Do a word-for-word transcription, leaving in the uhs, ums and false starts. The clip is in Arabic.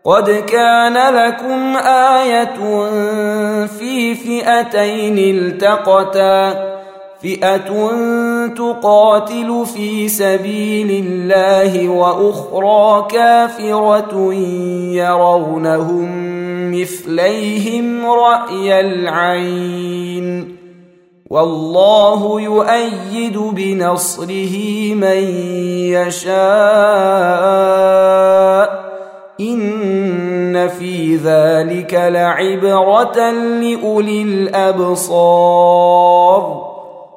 قد كان لكم آية في فئتين التقتا فئة تقاتل في سبيل الله وأخرى كافرة يرونهم مثليهم رأي العين والله يؤيد بنصره من يشاء إن في ذلك لعبرة لأولي الأبصار